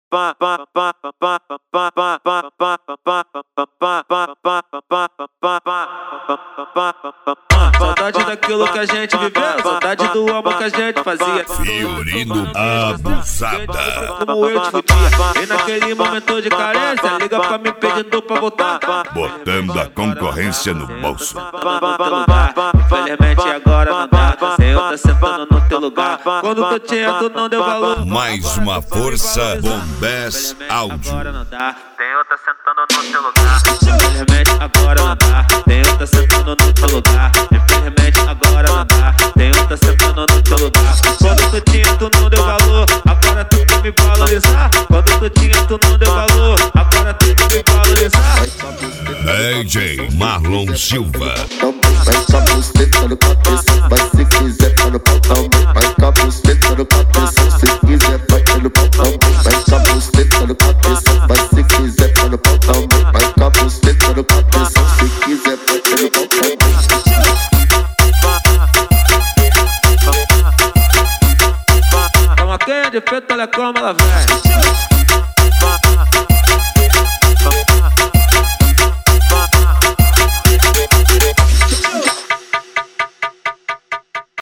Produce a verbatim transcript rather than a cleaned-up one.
Saudade daquilo que a gente viveu, saudade do amor que a gente fazia. Fiorino abusada. Como eu te fudia, e naquele momento de carência, liga pra mim pedindo pra voltar. Botando a concorrência no bolso. Infelizmente agora não dá, sem eu tá sentando no teu lugar. Quando tu tinha, tu não deu valor. Mais uma força, Bombés Áudio. Agora não dá, tem outra sentando no teu lugar. Infelizmente agora não dá, tem outra sentando no teu lugar. Infelizmente agora não dá, tem outra sentando no teu lugar. Quando tu tinha, tu não deu valor, agora tu quer me valorizar. Quando tu tinha, tu não deu valor, agora tu quer me valorizar. D J Marlon Silva. Vai cabuceta no cabeça, vai se quiser vai no pau também. Vai cabuceta no cabeça, se quiser vai no pau também. Vai cabuceta no cabeça, vai se quiser vai no pau também. Vai cabuceta no cabeça, se quiser vai no pau também. Toma quem é de feito, olha como ela vem.